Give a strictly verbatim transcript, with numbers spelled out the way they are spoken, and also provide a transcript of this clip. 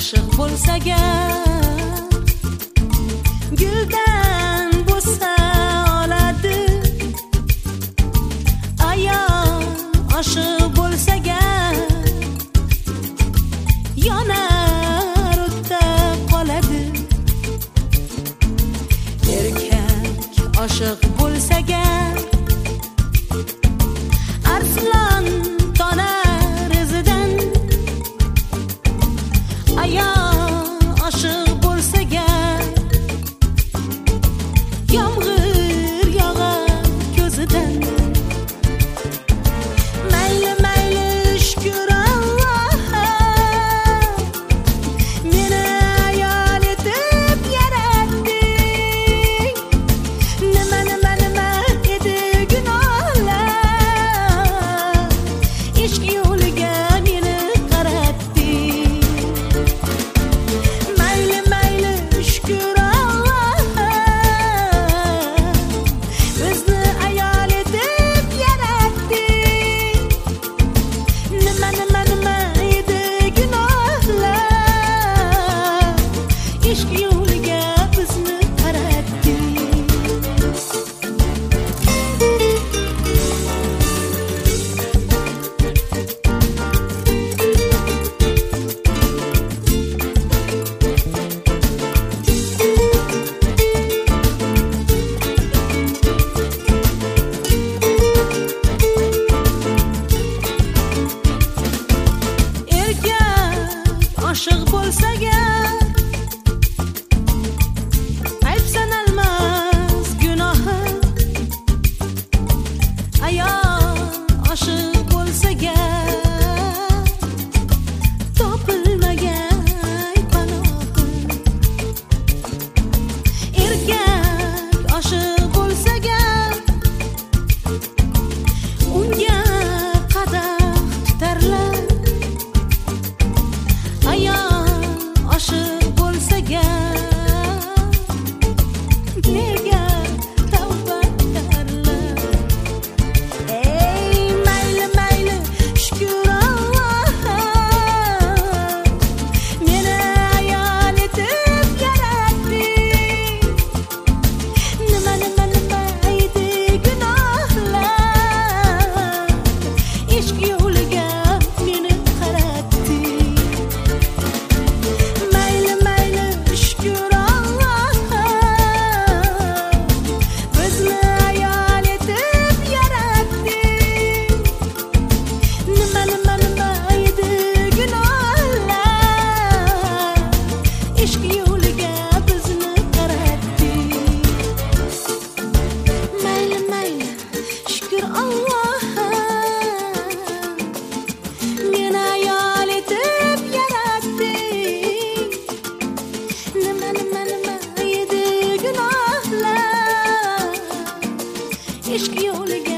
oshiq bo'lsa gar guldan bo'lsa oladi ayol oshiq bo'lsa gar yonar o'tda qoladi erkak oshiq bo'lsa gar arslon tonar izidan ayol oshiq bo'lsa gar yomg'ir yog'ar ko'zidan mayli mayli shukr Allohga meni ayol etib yaratding nima nima nima edi gunohlar ishq yo'liga meni qaratding mayli mayli shukr Allohga bizni ayol etib yaratding nima nima nima edi gunohlar ishq yo'liga bizni qaratding erkak oshiq bo'lsa gar ayb sanalmas gunohi ayol oshiq bo'lsa gar topilmagan panohi erkak oshiq bo'lsa gar unga qadah tutarlar ayol oshiq bo'lsa gar nega tavba qilarlar ey mayli mayli shukr Allohga meni ayol etib yaratding nima nima nima edi gunohlar ishq yo'liga meni qaratding mayli mayli shukr Allohga bizni ayol etib yaratding nima nima nima edi gunohlar ishq yo'liga bizni qaratding mayli mayli shukr Allohga meni ayol etib yaratding nima nima nima edi gunohlar ishq yo'liga